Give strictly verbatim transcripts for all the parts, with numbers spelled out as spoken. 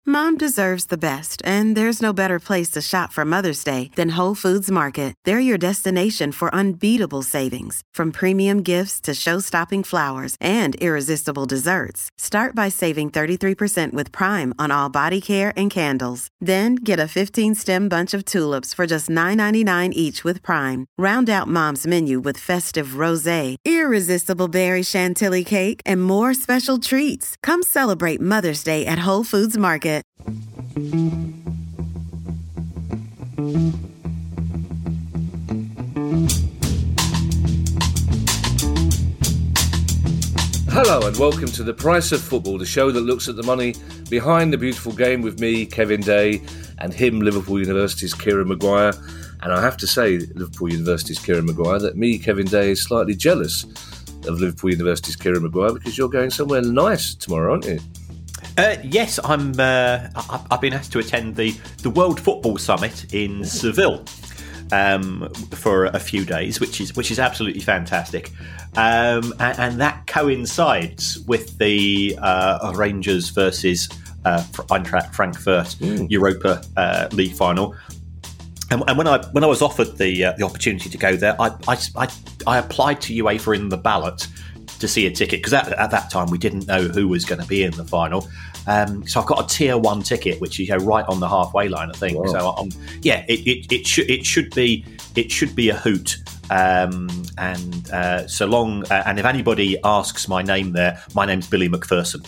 Mom deserves the best, and there's no better place to shop for Mother's Day than Whole Foods Market. They're your destination for unbeatable savings, from premium gifts to show-stopping flowers and irresistible desserts. Start by saving thirty-three percent with Prime on all body care and candles. Then get a fifteen-stem bunch of tulips for just nine ninety-nine each with Prime. Round out Mom's menu with festive rosé, irresistible berry chantilly cake, and more special treats. Come celebrate Mother's Day at Whole Foods Market. Hello and welcome to The Price of Football, the show that looks at the money behind the beautiful game with me, Kevin Day, and him, Liverpool University's Kieran Maguire. And I have to say, Liverpool University's Kieran Maguire, that me, Kevin Day, is slightly jealous of Liverpool University's Kieran Maguire because you're going somewhere nice tomorrow, aren't you? Uh, yes, I'm. Uh, I've been asked to attend the, the World Football Summit in Seville um, for a few days, which is which is absolutely fantastic, um, and, and that coincides with the uh, Rangers versus uh, Eintracht Frankfurt mm. Europa uh, League final. And, and when I when I was offered the uh, the opportunity to go there, I I, I, I applied to UEFA in the ballot to see a ticket, because at, at that time we didn't know who was going to be in the final. Um, so I've got a tier one ticket, which you go right on the halfway line, I think. Wow. So um, yeah, it, it, it should it should be it should be a hoot. Um, and uh, so long, uh, and if anybody asks my name there, my name's Billy McPherson.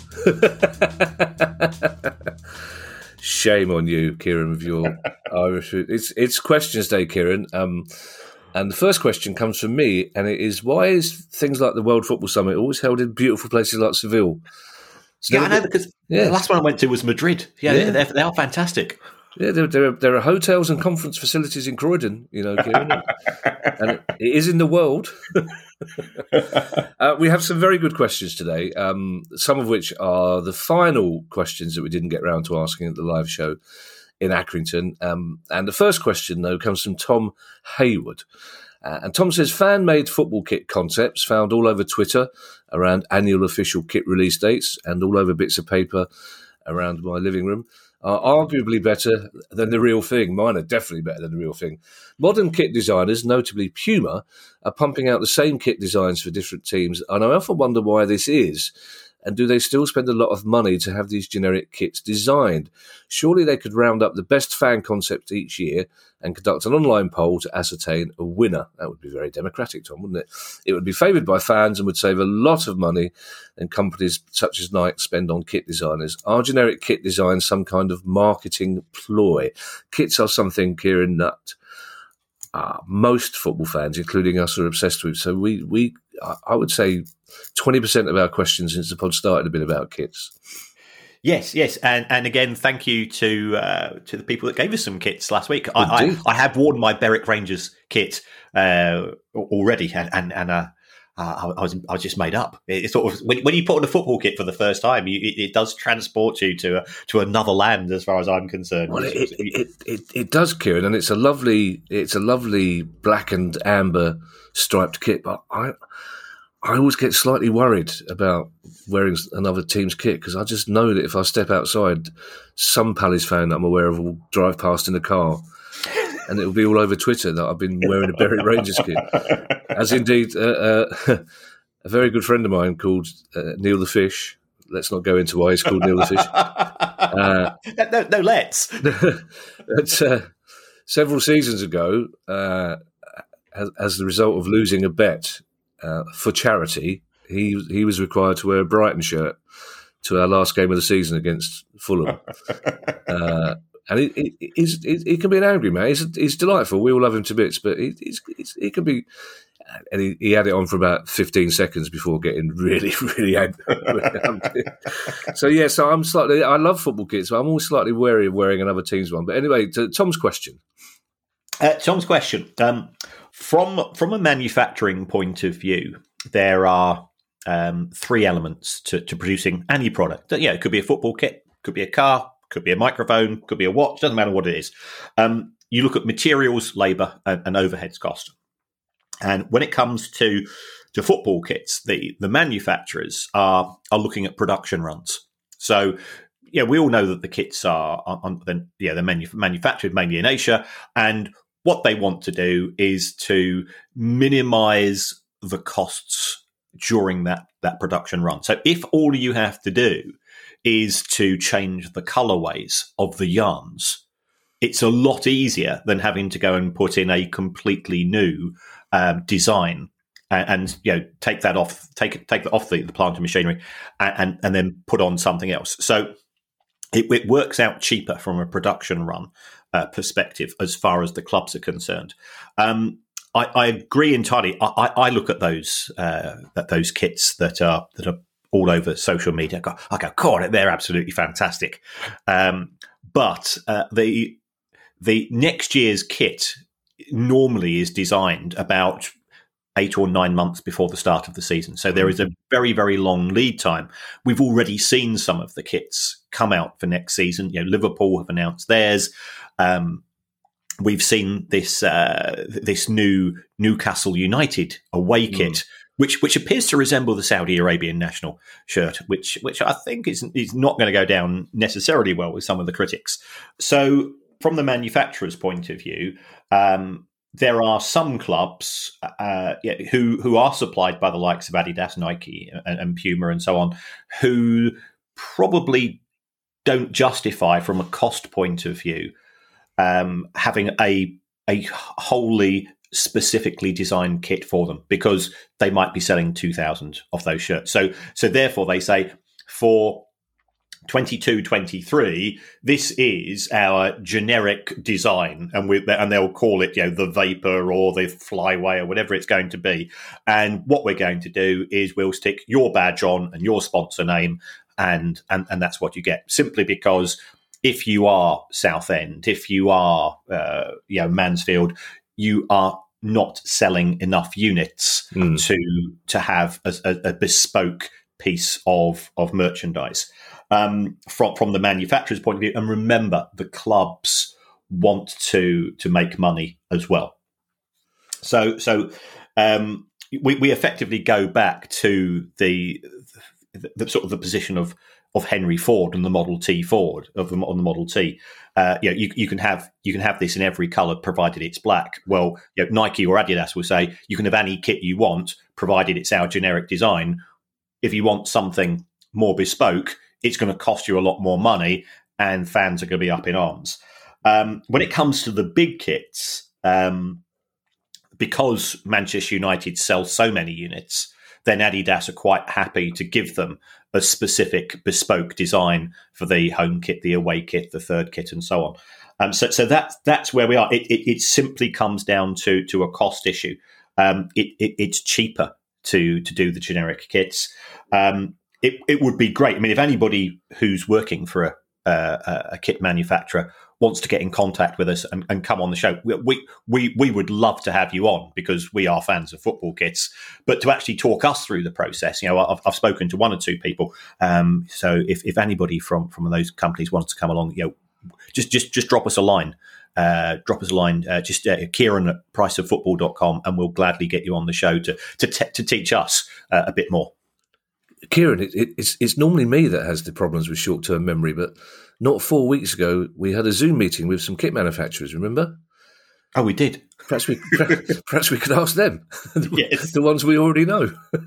Shame on you, Kieran, with your Irish. It's it's questions day, Kieran. Um, And the first question comes from me, and it is, why is things like the World Football Summit always held in beautiful places like Seville? So yeah, I know, because yeah. the last one I went to was Madrid. Yeah, yeah. They're, they are fantastic. Yeah, there, there, are, there are hotels and conference facilities in Croydon, you know, Kieran, and it, it is in the world. uh, we have some very good questions today, um, some of which are the final questions that we didn't get round to asking at the live show in Accrington. Um, and the first question, though, comes from Tom Hayward. Uh, and Tom says, fan-made football kit concepts found all over Twitter around annual official kit release dates and all over bits of paper around my living room are arguably better than the real thing. Mine are definitely better than the real thing. Modern kit designers, notably Puma, are pumping out the same kit designs for different teams. And I often wonder why this is. And do they still spend a lot of money to have these generic kits designed? Surely they could round up the best fan concept each year and conduct an online poll to ascertain a winner. That would be very democratic, Tom, wouldn't it? It would be favoured by fans and would save a lot of money than companies such as Nike spend on kit designers. Are generic kit designs some kind of marketing ploy? Kits are something, Kieran, that uh, most football fans, including us, are obsessed with. So we, we I would say, twenty percent of our questions since the pod started have been about kits. Yes, yes, and and again, thank you to uh, to the people that gave us some kits last week. I, I, I have worn my Berwick Rangers kit uh, already, and and, and uh, uh, I was I was just made up. It, it's sort of when, when you put on a football kit for the first time, you, it, it does transport you to a, to another land, as far as I'm concerned. Well, it, it, it, it, it does, Kieran, and it's a lovely it's a lovely black and amber striped kit, but I. I always get slightly worried about wearing another team's kit because I just know that if I step outside, some Palace fan that I'm aware of will drive past in a car and it will be all over Twitter that I've been wearing a Berwick Rangers kit. As indeed, uh, uh, a very good friend of mine called uh, Neil the Fish. Let's not go into why he's called Neil the Fish. Uh, no, no, let's. but, uh, several seasons ago, uh, as, as the result of losing a bet, Uh, for charity, he he was required to wear a Brighton shirt to our last game of the season against Fulham. uh, and he, he, he's, he, he can be an angry man. He's, he's delightful. We all love him to bits, but he, he's, he's, he can be... And he, he had it on for about fifteen seconds before getting really, really angry. So, yeah, so I'm slightly... I love football kits, but I'm always slightly wary of wearing another team's one. But anyway, to Tom's question. Uh, Tom's question... Um, From from a manufacturing point of view, there are um, three elements to, to producing any product. Yeah, it could be a football kit, could be a car, could be a microphone, could be a watch, doesn't matter what it is. Um, you look at materials, labour and, and overheads cost. And when it comes to to football kits, the, the manufacturers are are looking at production runs. So yeah, we all know that the kits are on, on the, yeah they're manu- manufactured mainly in Asia, and what they want to do is to minimise the costs during that that production run. So if all you have to do is to change the colorways of the yarns, it's a lot easier than having to go and put in a completely new um, design and, and you know take that off, take take that off the, the plant and machinery, and, and and then put on something else. So it, it works out cheaper from a production run uh, perspective as far as the clubs are concerned. Um, I, I agree entirely. I, I, I look at those uh, at those kits that are that are all over social media. I go, I go, God, they're absolutely fantastic. Um, but uh, the the next year's kit normally is designed about eight or nine months before the start of the season. So there is a very, very long lead time. We've already seen some of the kits come out for next season. You know, Liverpool have announced theirs. Um, we've seen this uh, this new Newcastle United away kit, mm. which which appears to resemble the Saudi Arabian national shirt, which which I think is is not going to go down necessarily well with some of the critics. So from the manufacturer's point of view, um, there are some clubs uh, yeah, who who are supplied by the likes of Adidas, Nike, and, and Puma, and so on, who probably don't justify, from a cost point of view, um, having a a wholly specifically designed kit for them, because they might be selling two thousand of those shirts. So so therefore, they say for twenty-two twenty-three, this is our generic design, and we and they'll call it, you know, the Vapor or the Flyway or whatever it's going to be. And what we're going to do is we'll stick your badge on and your sponsor name, and and and that's what you get. Simply because if you are Southend, if you are uh, you know Mansfield, you are not selling enough units mm. to to have a, a, a bespoke piece of of merchandise. Um, from from the manufacturer's point of view, and remember, the clubs want to to make money as well. So so um, we we effectively go back to the, the, the sort of the position of of Henry Ford and the Model T Ford of the, on the Model T. Uh, you know, you, you can have you can have this in every colour provided it's black. Well, you know, Nike or Adidas will say you can have any kit you want provided it's our generic design. If you want something more bespoke, it's going to cost you a lot more money, and fans are going to be up in arms. Um, when it comes to the big kits, um, because Manchester United sell so many units, then Adidas are quite happy to give them a specific bespoke design for the home kit, the away kit, the third kit, and so on. Um, so, so that's that's where we are. It, it, it simply comes down to to a cost issue. Um, it, it, it's cheaper to to do the generic kits. Um, It, it would be great. I mean, if anybody who's working for a, uh, a kit manufacturer wants to get in contact with us and, and come on the show, we, we we would love to have you on, because we are fans of football kits. But to actually talk us through the process, you know, I've, I've spoken to one or two people. Um, so if, if anybody from, from those companies wants to come along, you know, just just just drop us a line. Uh, drop us a line, uh, just uh, Kieran at price of football dot com, and we'll gladly get you on the show to to, te- to teach us uh, a bit more. Kieran, it, it, it's, it's normally me that has the problems with short-term memory, but not four weeks ago, we had a Zoom meeting with some kit manufacturers, remember? Oh, we did. Perhaps we perhaps we could ask them, yes. the ones we already know.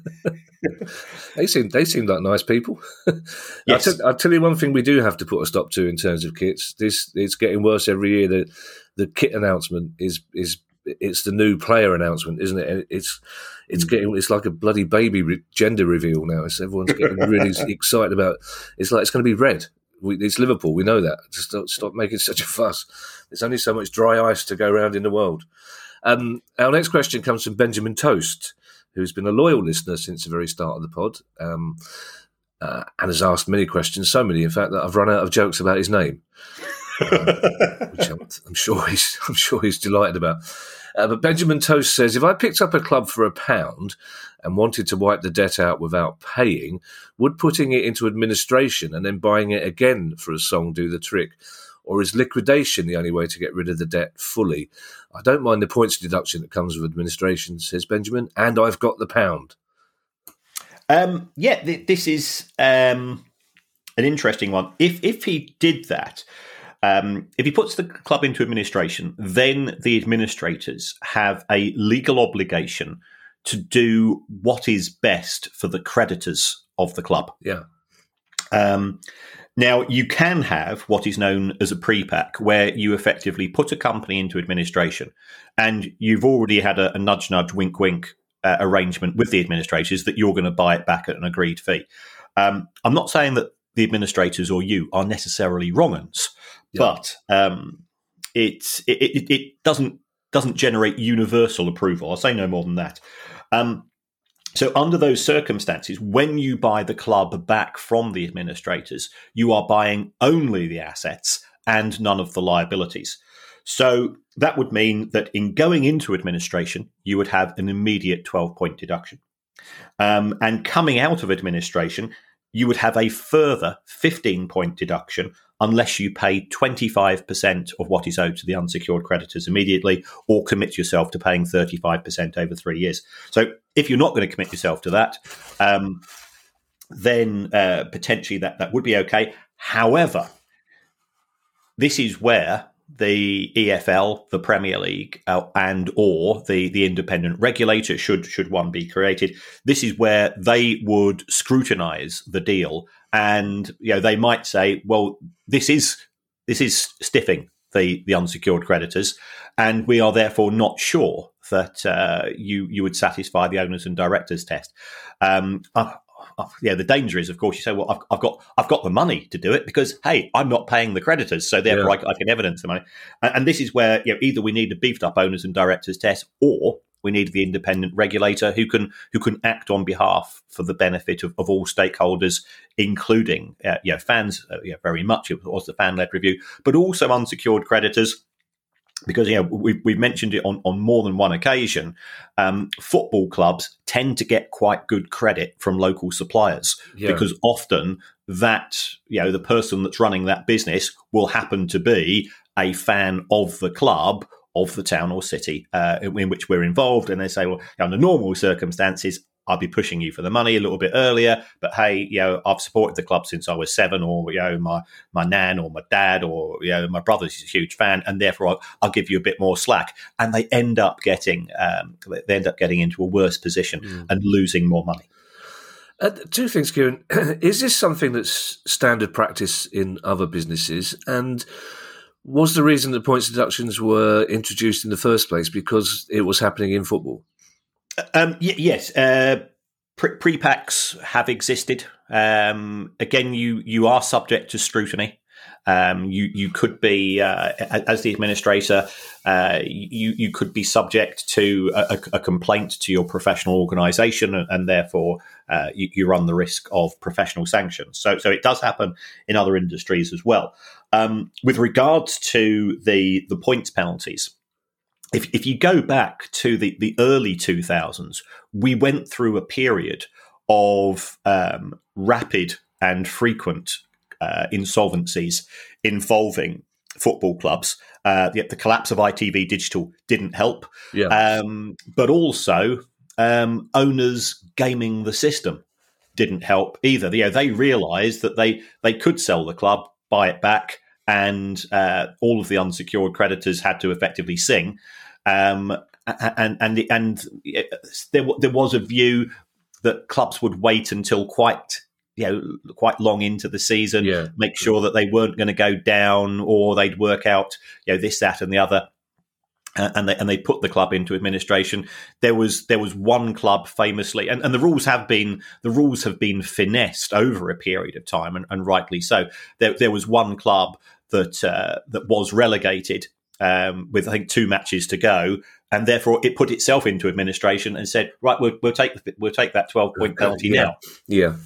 they seem they seem like nice people. Yes. I'll, t- I'll tell you one thing we do have to put a stop to in terms of kits. This it's getting worse every year. The the kit announcement is is it's the new player announcement, isn't it? It's it's getting it's like a bloody baby re- gender reveal now. It's everyone's getting really excited about. It's like it's going to be red. We, it's Liverpool. We know that. Just stop, stop making such a fuss. There's only so much dry ice to go around in the world. Um, our next question comes from Benjamin Toast, who's been a loyal listener since the very start of the pod, um, uh, and has asked many questions. So many, in fact, that I've run out of jokes about his name. um, which I'm, I'm sure he's I'm sure he's delighted about. Uh, but Benjamin Toast says, if I picked up a club for a pound and wanted to wipe the debt out without paying, would putting it into administration and then buying it again for a song do the trick? Or is liquidation the only way to get rid of the debt fully? I don't mind the points deduction that comes with administration, says Benjamin, and I've got the pound. Um, yeah, th- this is... Um... an interesting one. If if he did that, um, if he puts the club into administration, then the administrators have a legal obligation to do what is best for the creditors of the club. Yeah. Um, now, you can have what is known as a pre-pack, where you effectively put a company into administration, and you've already had a, a nudge, nudge, wink, wink uh, arrangement with the administrators that you're going to buy it back at an agreed fee. Um, I'm not saying that the administrators or you are necessarily wrong-uns, yeah. but um, it's, it, it, it doesn't doesn't generate universal approval. I'll say no more than that. Um, So under those circumstances, when you buy the club back from the administrators, you are buying only the assets and none of the liabilities. So that would mean that in going into administration, you would have an immediate twelve-point deduction. Um, and coming out of administration, you would have a further fifteen-point deduction unless you pay twenty-five percent of what is owed to the unsecured creditors immediately, or commit yourself to paying thirty-five percent over three years. So if you're not going to commit yourself to that, um, then uh, potentially that, that would be okay. However, this is where the E F L, the Premier League, uh, and or the, the independent regulator, should should one be created, this is where they would scrutinise the deal, and you know they might say, well, this is this is stiffing the, the unsecured creditors, and we are therefore not sure that uh, you you would satisfy the owners and directors test. Um, uh, uh, yeah, the danger is, of course, you say, well, I've, I've got I've got the money to do it because, hey, I'm not paying the creditors, so therefore yeah. I, I can evidence the money. And, and this is where you know either we need a beefed up owners and directors test, or we need the independent regulator who can who can act on behalf for the benefit of, of all stakeholders, including uh, you know, fans, uh, you know, very much, it was the fan-led review, but also unsecured creditors. Because you know we've, we've mentioned it on, on more than one occasion, um, football clubs tend to get quite good credit from local suppliers yeah. because often that you know the person that's running that business will happen to be a fan of the club, of the town or city uh, in, in which we're involved, and they say, well, under normal circumstances, I'll be pushing you for the money a little bit earlier, but hey, you know, I've supported the club since I was seven, or you know, my my nan or my dad or you know, my brother's a huge fan, and therefore I'll, I'll give you a bit more slack. And they end up getting um, they end up getting into a worse position mm. and losing more money. Uh, two things, Kieran. Is this something that's standard practice in other businesses? And was the reason that points deductions were introduced in the first place because it was happening in football? Um, y- yes, uh, pre- pre-packs have existed. Um, again, you you are subject to scrutiny. Um, you you could be, uh, as the administrator, uh, you you could be subject to a, a complaint to your professional organisation, and, and therefore uh, you, you run the risk of professional sanctions. So so it does happen in other industries as well. Um, with regards to the the points penalties. If, if you go back to the, the early two thousands, we went through a period of um, rapid and frequent uh, insolvencies involving football clubs. Uh, the, the collapse of I T V Digital didn't help, yeah. um, but also um, owners gaming the system didn't help either. You know, they realised that they they could sell the club, buy it back, and uh, all of the unsecured creditors had to effectively sing. Um, and and and there there was a view that clubs would wait until quite you know quite long into the season, yeah. make sure that they weren't going to go down, or they'd work out you know this, that, and the other, and they and they put the club into administration. There was there was one club famously, and, and the rules have been the rules have been finessed over a period of time, and, and rightly so. There there was one club that uh, that was relegated. Um, with I think two matches to go, and therefore it put itself into administration and said, "Right, we'll, we'll take the, we'll take that twelve point penalty yeah. now." Yeah.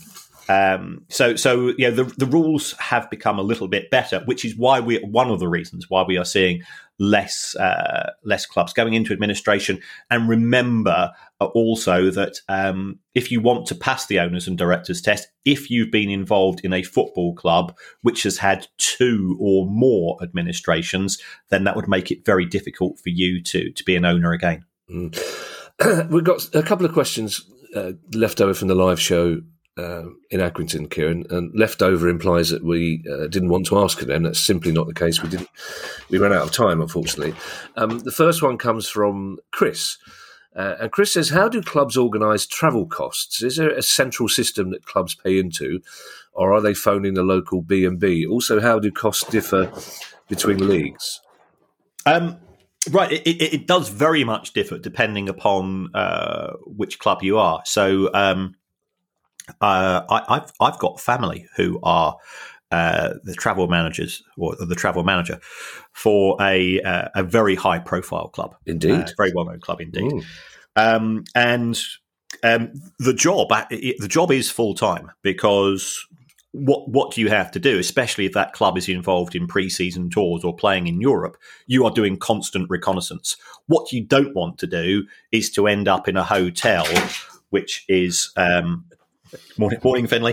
Um, so, so you know, the the rules have become a little bit better, which is why we one of the reasons why we are seeing less uh, less clubs going into administration. And remember also that um, if you want to pass the owners and directors test, if you've been involved in a football club which has had two or more administrations, then that would make it very difficult for you to to be an owner again. Mm. We've got a couple of questions uh, left over from the live show uh, in Accrington, Kieran, and leftover implies that we uh, didn't want to ask them. That's simply not the case. We didn't. We ran out of time, unfortunately. Um, the first one comes from Chris. Uh, and Chris says, how do clubs organise travel costs? Is there a central system that clubs pay into, or are they phoning the local B and B? Also, how do costs differ between leagues? Um, right, it, it, it does very much differ depending upon uh, which club you are. So um, uh, I, I've I've got family who are uh, the travel managers or the travel manager for a uh, a very high profile club, indeed, uh, very well known club indeed, mm. um, and um, the job the job is full time because. What what do you have to do, especially if that club is involved in pre-season tours or playing in Europe? You are doing constant reconnaissance. What you don't want to do is to end up in a hotel, which is um, morning, morning, Finlay.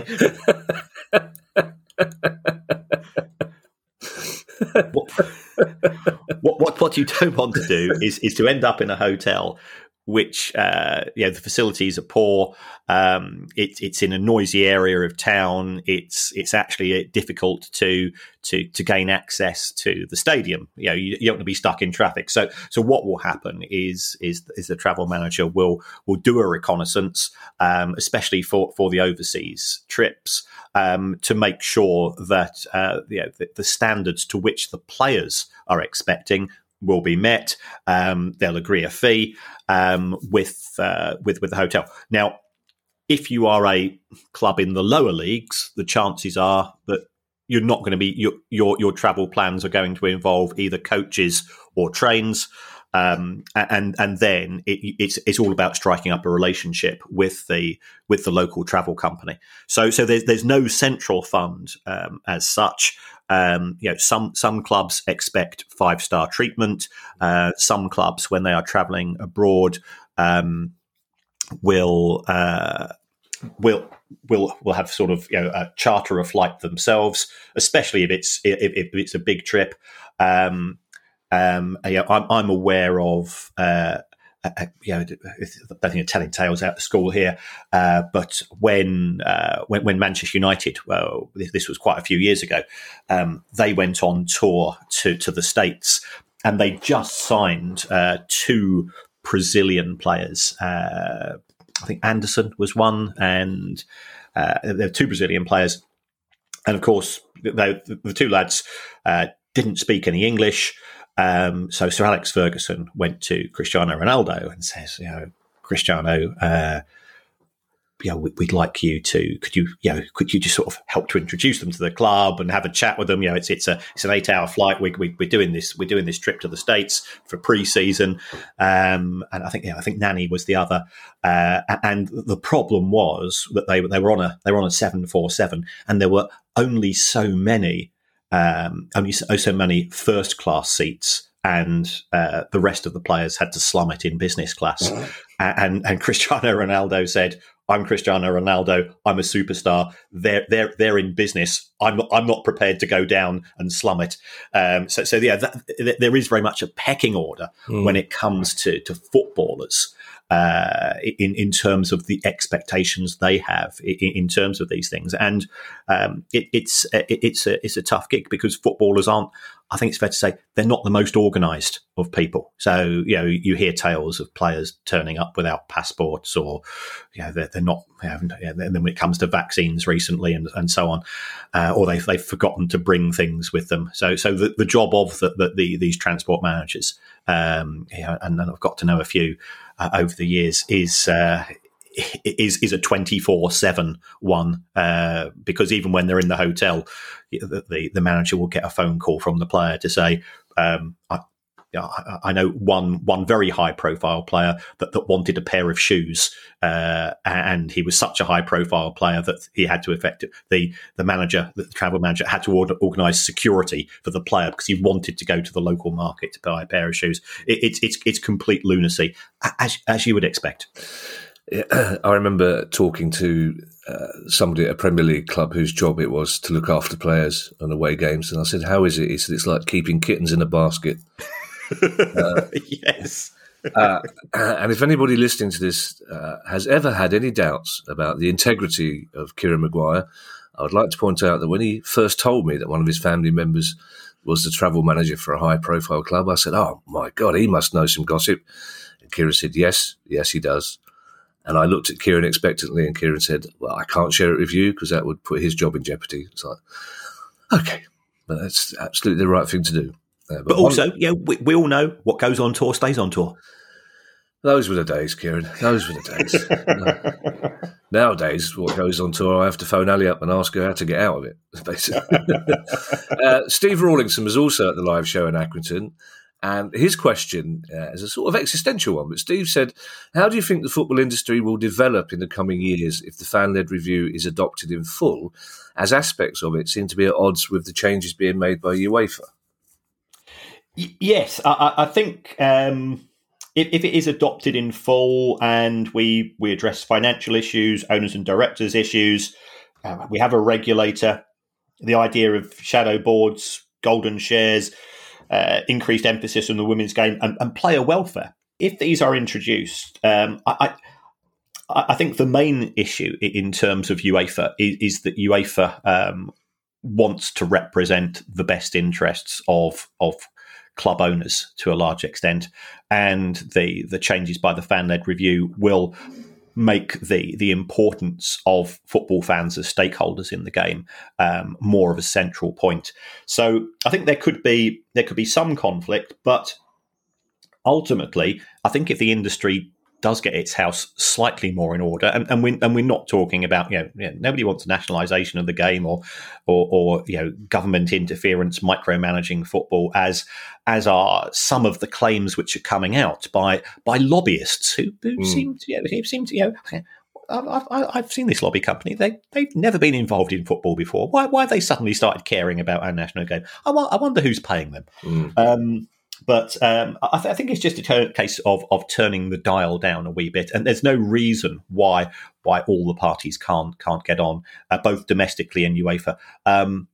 what, what what what you don't want to do is is to end up in a hotel which uh, you know the facilities are poor. Um, it, it's in a noisy area of town. It's it's actually difficult to to to gain access to the stadium. You know, you, you don't want to be stuck in traffic. So so what will happen is is is the travel manager will will do a reconnaissance, um, especially for, for the overseas trips, um, to make sure that uh, you know, the, the standards to which the players are expecting will be met. Um, they'll agree a fee um, with uh, with with the hotel. Now, if you are a club in the lower leagues, the chances are that you're not going to be your your, your travel plans are going to involve either coaches or trains, um, and and then it, it's it's all about striking up a relationship with the with the local travel company. So so there's there's no central fund um, as such. Um, you know, some some clubs expect five star treatment. Uh, some clubs, when they are travelling abroad, um, will uh, will will will have sort of you know a charter a flight themselves, especially if it's if, if it's a big trip. Um, um, you know, I'm, I'm aware of. Uh, Uh, you know, I think you're telling tales out of school here, uh, but when, uh, when when Manchester United, well, this was quite a few years ago, um, they went on tour to to the States, and they just signed uh, two Brazilian players. Uh, I think Anderson was one, and uh, there were two Brazilian players, and of course, they, the two lads uh, didn't speak any English. Um, so Sir Alex Ferguson went to Cristiano Ronaldo and says, you know, Cristiano, uh, you know, we'd like you to, could you, you know, could you just sort of help to introduce them to the club and have a chat with them? You know, it's, it's a, it's an eight hour flight. We, we, we're doing this, we're doing this trip to the States for pre-season. Um, and I think, yeah, I think Nani was the other. Uh, and the problem was that they, they were on a, they were on a seven forty-seven and there were only so many Um, only so, so many first class seats, and uh, the rest of the players had to slum it in business class. Mm-hmm. And, and Cristiano Ronaldo said, "I'm Cristiano Ronaldo. I'm a superstar. They're they're they're in business. I'm not, I'm not prepared to go down and slum it." Um, so so yeah, that, there is very much a pecking order mm. when it comes to to footballers. Uh, in in terms of the expectations they have in, in terms of these things, and um, it, it's it, it's a it's a tough gig because footballers aren't. I think it's fair to say they're not the most organised of people. So you know you hear tales of players turning up without passports, or you know they're, they're not. You know, and then when it comes to vaccines recently and and so on, uh, or they've they've forgotten to bring things with them. So so the, the job of the, the, the these transport managers, um, you know, and, and I've got to know a few. Uh, over the years is uh, is is a twenty-four seven one uh, because even when they're in the hotel, the, the the manager will get a phone call from the player to say, um, I, I know one one very high profile player that, that wanted a pair of shoes, uh, and he was such a high profile player that he had to effect the the manager, the travel manager, had to order, organise security for the player because he wanted to go to the local market to buy a pair of shoes. It, it's it's it's complete lunacy, as as you would expect. I remember talking to uh, somebody at a Premier League club whose job it was to look after players on away games, and I said, "How is it?" He said, "It's like keeping kittens in a basket." Uh, yes. uh, and if anybody listening to this uh, has ever had any doubts about the integrity of Kieran Maguire, I would like to point out that when he first told me that one of his family members was the travel manager for a high-profile club, I said, oh, my God, he must know some gossip. And Kieran said, yes, yes, he does. And I looked at Kieran expectantly, and Kieran said, well, I can't share it with you because that would put his job in jeopardy. It's like, okay, but that's absolutely the right thing to do. Uh, but but also, one, yeah, we, we all know what goes on tour stays on tour. Those were the days, Kieran. Those were the days. Nowadays, what goes on tour, I have to phone Ali up and ask her how to get out of it, basically. uh, Steve Rawlinson was also at the live show in Accrington, and his question uh, is a sort of existential one. But Steve said, how do you think the football industry will develop in the coming years if the fan-led review is adopted in full, as aspects of it seem to be at odds with the changes being made by UEFA? Y- yes, I, I think... Um... If, if it is adopted in full and we, we address financial issues, owners and directors issues, uh, we have a regulator, the idea of shadow boards, golden shares, uh, increased emphasis on the women's game and, and player welfare. If these are introduced, um, I, I, I think the main issue in terms of UEFA is, is that UEFA um, wants to represent the best interests of of club owners to a large extent, and the the changes by the fan-led review will make the the importance of football fans as stakeholders in the game um, more of a central point. So I think there could be there could be some conflict, but ultimately, I think if the industry does get its house slightly more in order, and, and we and we're not talking about you know, you know nobody wants nationalisation of the game or, or or you know government interference, micromanaging football, as as are some of the claims which are coming out by by lobbyists who, who mm. seem to you know, who seem to you know. I've, I've seen this lobby company. They they've never been involved in football before. Why why have they suddenly started caring about our national game? I, I wonder who's paying them. Mm. Um, But um, I, th- I think it's just a t- case of of turning the dial down a wee bit, and there's no reason why why all the parties can't can't get on, uh, both domestically and UEFA. Um,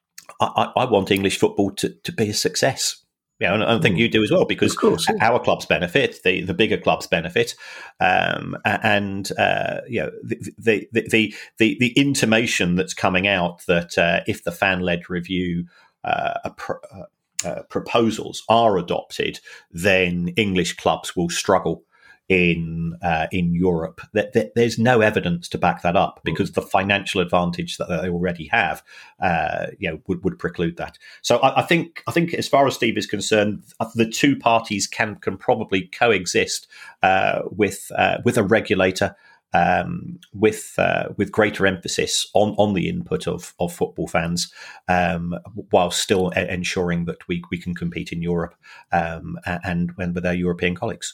I, I want English football to, to be a success. You know, and I think you do as well, because of course, yeah. Our clubs benefit, the, the bigger clubs benefit, um, and uh, you know the the, the the the the intimation that's coming out that uh, if the fan-led review uh, a pro- uh, Uh, proposals are adopted, then English clubs will struggle in uh, in Europe. That, that there's no evidence to back that up, because the financial advantage that they already have, uh, you know, would, would preclude that. So I, I think I think as far as Steve is concerned, the two parties can can probably coexist uh, with uh, with a regulator. Um, with uh, with greater emphasis on, on the input of, of football fans, um, while still a- ensuring that we, we can compete in Europe um, and, and with our European colleagues.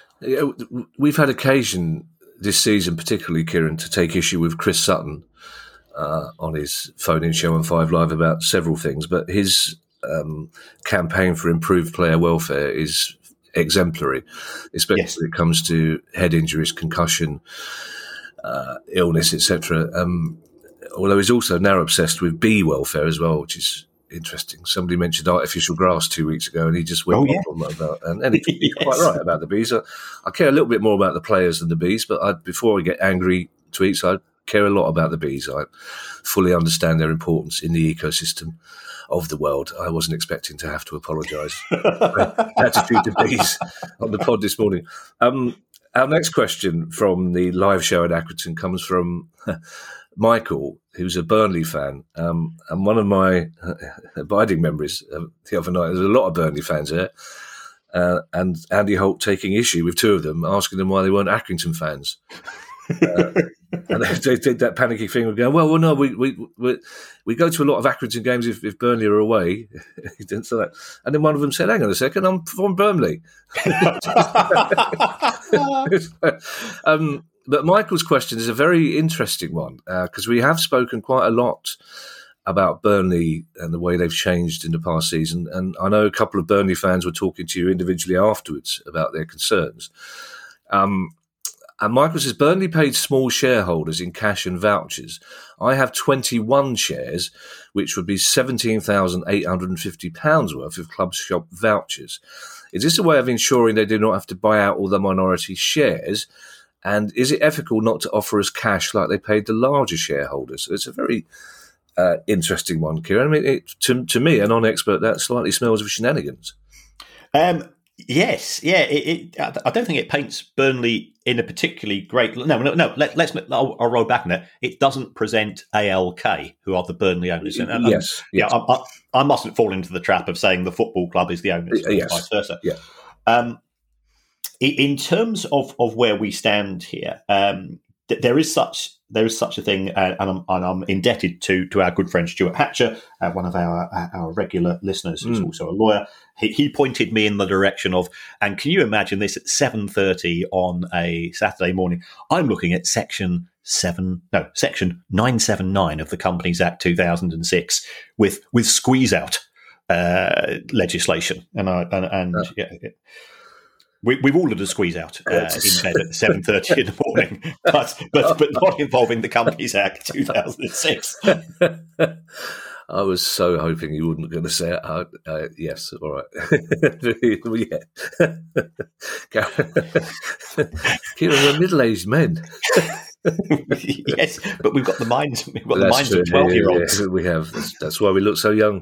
We've had occasion this season, particularly, Kieran, to take issue with Chris Sutton uh, on his phone-in show on Five Live about several things, but his um, campaign for improved player welfare is exemplary, especially yes. when it comes to head injuries, concussion, uh, illness, et cetera. Um, although he's also now obsessed with bee welfare as well, which is interesting. Somebody mentioned artificial grass two weeks ago, and he just went oh, yeah. on about, and, and he's yes. quite right about the bees. I, I care a little bit more about the players than the bees, but I, before I get angry tweets, I care a lot about the bees. I fully understand their importance in the ecosystem of the world. I wasn't expecting to have to apologise for attitude to bees on the pod this morning. Um, our next question from the live show at Accrington comes from Michael, who's a Burnley fan. Um, and one of my abiding memories uh, the other night, there's a lot of Burnley fans there, uh, and Andy Holt taking issue with two of them, asking them why they weren't Accrington fans. Uh, and they, they did that panicky thing of going, well, well, no, we we we, we go to a lot of Accrington games if, if Burnley are away. He didn't say that. And then one of them said, hang on a second, I'm from Burnley. um, but Michael's question is a very interesting one, because uh, we have spoken quite a lot about Burnley and the way they've changed in the past season. And I know a couple of Burnley fans were talking to you individually afterwards about their concerns. Um And Michael says, Burnley paid small shareholders in cash and vouchers. I have twenty-one shares, which would be seventeen thousand eight hundred fifty pounds worth of club shop vouchers. Is this a way of ensuring they do not have to buy out all the minority shares? And is it ethical not to offer us cash like they paid the larger shareholders? So it's a very uh, interesting one, Kieran. I mean, it, to, to me, a non-expert, that slightly smells of shenanigans. Um, yes, yeah. It, it, I don't think it paints Burnley in a particularly great. No, no, no. Let, let's. I'll, I'll roll back on that. It doesn't present A L K, who are the Burnley owners. And, and, yes, yeah. yes. I, I, I mustn't fall into the trap of saying the football club is the owners, Uh, yes. vice versa. Yeah. Um, in terms of, of where we stand here, um, th- there is such there is such a thing, uh, and, I'm, and I'm indebted to to our good friend Stuart Hatcher, uh, one of our our regular listeners, who's mm. also a lawyer. He, he pointed me in the direction of, and can you imagine this at seven thirty on a Saturday morning? I'm looking at section seven, no, section nine seventy-nine of the Companies Act two thousand six with with squeeze out uh, legislation, and I and, and oh. yeah. We, we've all had a squeeze out uh, in bed at seven thirty in the morning, but but but not involving the Companies Act two thousand six. I was so hoping you weren't going to say it. Uh, uh, yes, all right. Yeah. Kieran, we're middle-aged men. Yes, but we've got the minds. We've got that's the minds true. of twelve-year-olds. Yeah, yeah, we have. That's, that's why we look so young.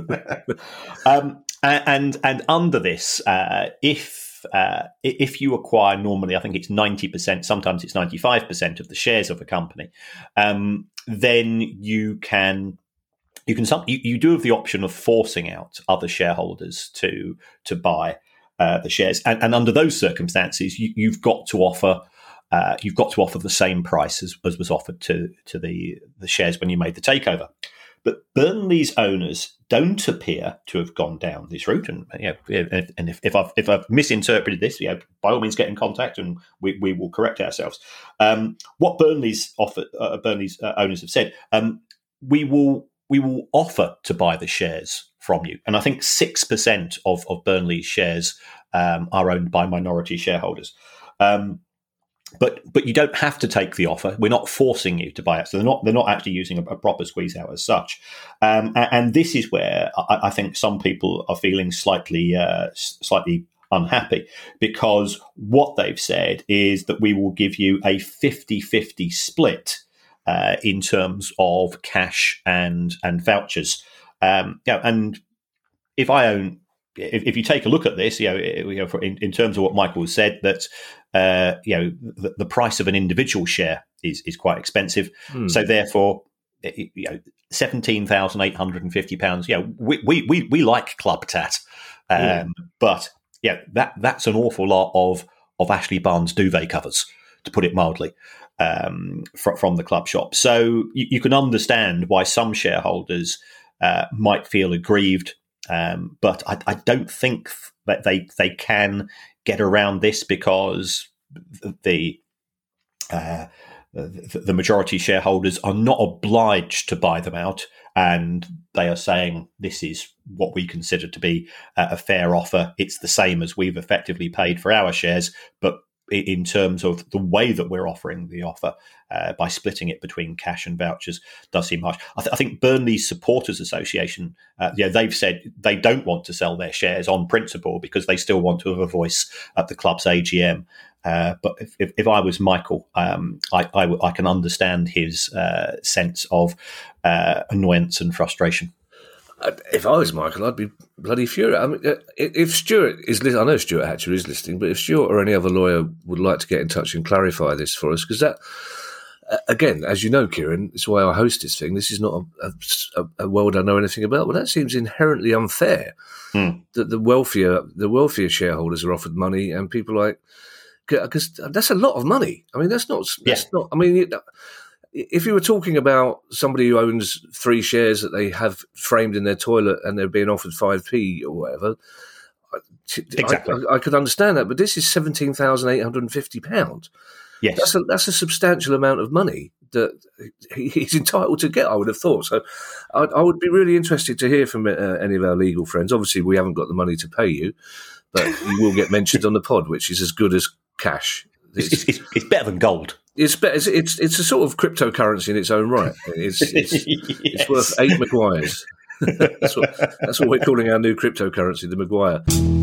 um, and and under this, uh, if Uh, if you acquire normally, I think it's ninety percent, sometimes it's ninety-five percent of the shares of a company, um, then you can you can you, you do have the option of forcing out other shareholders to to buy uh, the shares, and, and under those circumstances, you, you've got to offer uh, you've got to offer the same price as, as was offered to to the the shares when you made the takeover. But Burnley's owners don't appear to have gone down this route, and you know, and if, if I've if I've misinterpreted this, you know, by all means get in contact, and we, we will correct ourselves. Um, what Burnley's offer, uh, Burnley's uh, owners have said, um, we will we will offer to buy the shares from you, and I think six percent of of Burnley's shares um, are owned by minority shareholders. Um, But but you don't have to take the offer. We're not forcing you to buy it. So they're not they're not actually using a, a proper squeeze out as such. Um, and, and this is where I, I think some people are feeling slightly uh, slightly unhappy, because what they've said is that we will give you a fifty-fifty split uh, in terms of cash and and vouchers. Um, you know, and if I own. If, if you take a look at this, you know, you know for in, in terms of what Michael has said, that uh, you know the, the price of an individual share is is quite expensive. Hmm. So therefore, you know, seventeen thousand eight hundred and fifty pounds. Yeah, we, we we we like Club Tat, um, yeah. but yeah, that that's an awful lot of of Ashley Barnes duvet covers, to put it mildly, um, from from the club shop. So you, you can understand why some shareholders uh, might feel aggrieved. Um, but I, I don't think that they they can get around this, because the, uh, the the majority shareholders are not obliged to buy them out, and they are saying this is what we consider to be a fair offer. It's the same as we've effectively paid for our shares, but in terms of the way that we're offering the offer, uh, by splitting it between cash and vouchers, does seem harsh. I, th- I think Burnley Supporters Association, uh, yeah, they've said they don't want to sell their shares on principle, because they still want to have a voice at the club's A G M. Uh, but if, if, if I was Michael, um, I, I, w- I can understand his uh, sense of uh, annoyance and frustration. If I was Michael, I'd be bloody furious. I mean, if Stuart is listening, I know Stuart Hatcher is listening, but if Stuart or any other lawyer would like to get in touch and clarify this for us, because that, again, as you know, Kieran, it's why I host this thing. This is not a, a, a world I know anything about, but that seems inherently unfair. Hmm. That the wealthier, the wealthier shareholders are offered money, and people like, because that's a lot of money. I mean, that's not. That's yeah. not. I mean. It, If you were talking about somebody who owns three shares that they have framed in their toilet and they're being offered five p or whatever, exactly. I, I, I could understand that. But this is seventeen thousand eight hundred fifty pounds. Yes. That's a, that's a substantial amount of money that he's entitled to get, I would have thought. So I, I would be really interested to hear from uh, any of our legal friends. Obviously, we haven't got the money to pay you, but you will get mentioned on the pod, which is as good as cash. It's, it's, it's, it's better than gold. It's, better, it's it's it's a sort of cryptocurrency in its own right. It's it's, yes. it's worth eight Maguires. that's what that's what we're calling our new cryptocurrency, the Maguire.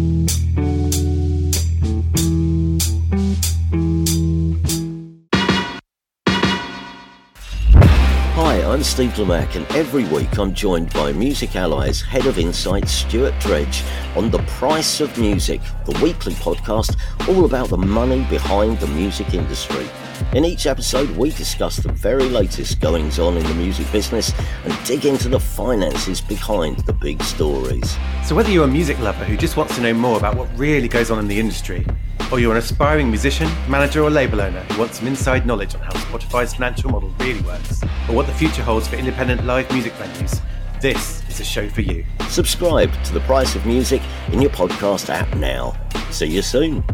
Hi, I'm Steve Lemack, and every week I'm joined by Music Ally's Head of Insight, Stuart Dredge, on The Price of Music, the weekly podcast all about the money behind the music industry. In each episode, we discuss the very latest goings-on in the music business and dig into the finances behind the big stories. So whether you're a music lover who just wants to know more about what really goes on in the industry, or you're an aspiring musician, manager or label owner who wants some inside knowledge on how Spotify's financial model really works, or what the future holds for independent live music venues, this is a show for you. Subscribe to The Price of Music in your podcast app now. See you soon.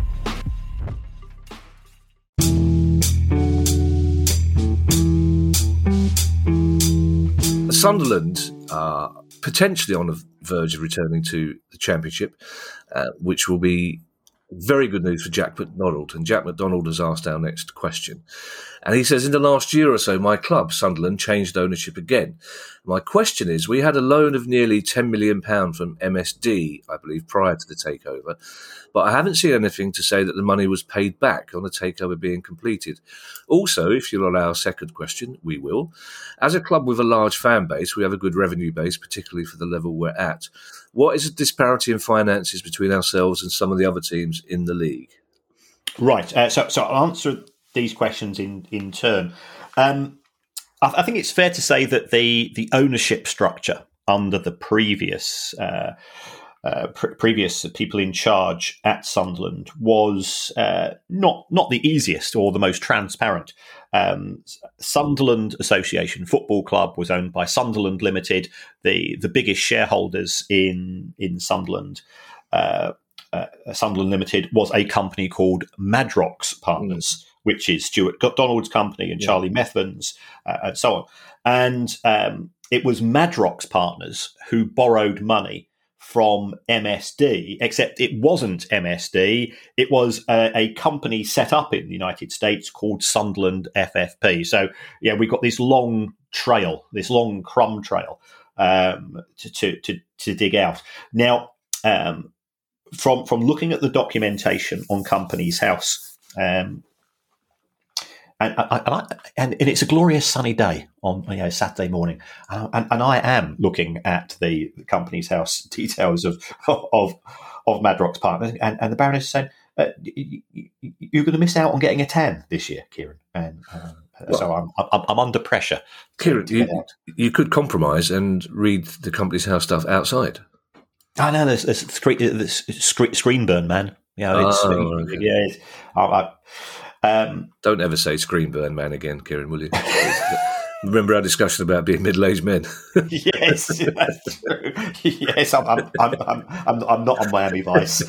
Sunderland are potentially on the verge of returning to the Championship, uh, which will be very good news for Jack McDonald. And Jack McDonald has asked our next question. And he says, in the last year or so, my club, Sunderland, changed ownership again. My question is, we had a loan of nearly ten million pounds from M S D, I believe, prior to the takeover, but I haven't seen anything to say that the money was paid back on the takeover being completed. Also, if you'll allow a second question, we will. As a club with a large fan base, we have a good revenue base, particularly for the level we're at. What is the disparity in finances between ourselves and some of the other teams in the league? Right. Uh, so, so I'll answer these questions in in turn. Um, I, I think it's fair to say that the the ownership structure under the previous uh, uh, pre- previous people in charge at Sunderland was uh, not not the easiest or the most transparent. Um, Sunderland Association Football Club was owned by Sunderland Limited, the the biggest shareholders in in Sunderland. Uh, uh, Sunderland Limited was a company called Madrox Partners, mm. which is Stuart Donald's company and yeah. Charlie Methven's, uh, and so on. And um, it was Madrox Partners who borrowed money from M S D, except it wasn't M S D. It was a, a company set up in the United States called Sunderland F F P. So, yeah, we've got this long trail, this long crumb trail um, to, to, to, to dig out. Now, um, from from looking at the documentation on Companies House, um, and, and, I, and, and it's a glorious sunny day on you know, Saturday morning, uh, and, and I am looking at the Companies House details of of of Madrox Partners, and, and the Baroness is saying, uh, you, you, "You're going to miss out on getting a tan this year, Kieran." And um, well, so I'm, I'm I'm under pressure. Kieran, you, you could compromise and read the Companies House stuff outside. I know there's, there's, screen, there's screen burn, man. You know, it's, oh, okay. yeah. It's, I, I, um, Don't ever say screen burn, man, again, Kieran, will you? Remember our discussion about being middle-aged men? Yes, that's true. Yes, I'm, I'm, I'm, I'm, I'm, I'm not on Miami Vice.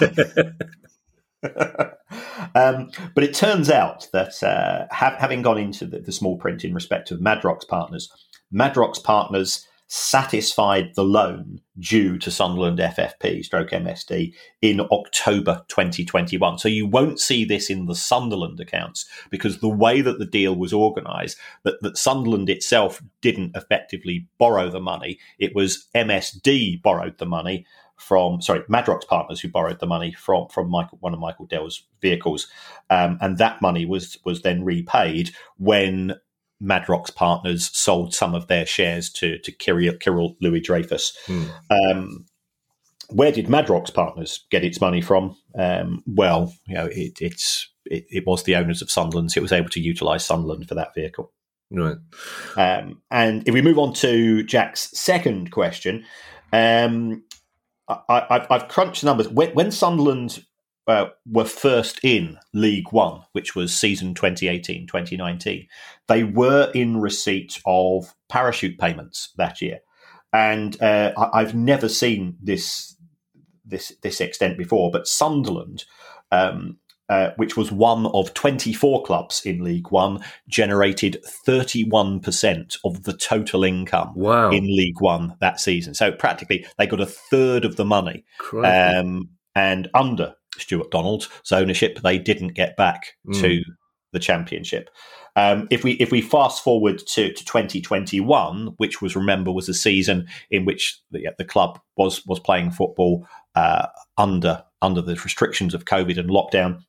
um, but it turns out that uh, ha- having gone into the, the small print in respect of Madrox Partners, Madrox Partners satisfied the loan due to Sunderland F F P stroke M S D in October twenty twenty-one. So you won't see this in the Sunderland accounts because the way that the deal was organised, that, that Sunderland itself didn't effectively borrow the money. It was M S D borrowed the money from, sorry, Madrox Partners who borrowed the money from, from Michael, one of Michael Dell's vehicles. Um, and that money was, was then repaid when Madrox Partners sold some of their shares to to Kirill, Kirill Louis Dreyfus. Hmm. Um, where did Madrox Partners get its money from? Um, well, you know, it, it's it, it was the owners of Sunderland, so it was able to utilise Sunderland for that vehicle. Right. Um, and if we move on to Jack's second question, um, I, I've, I've crunched the numbers. When, when Sunderland Uh, were first in League One, which was season twenty eighteen twenty nineteen, they were in receipt of parachute payments that year. And uh, I, I've never seen this this this extent before, but Sunderland, um, uh, which was one of twenty-four clubs in League One, generated thirty-one percent of the total income wow. in League One that season. So practically they got a third of the money. Um, and under Stuart Donald's ownership, they didn't get back mm. to the Championship. Um, if we if we fast forward to, to twenty twenty-one, which was remember was a season in which the, the club was was playing football uh, under under the restrictions of COVID and lockdown.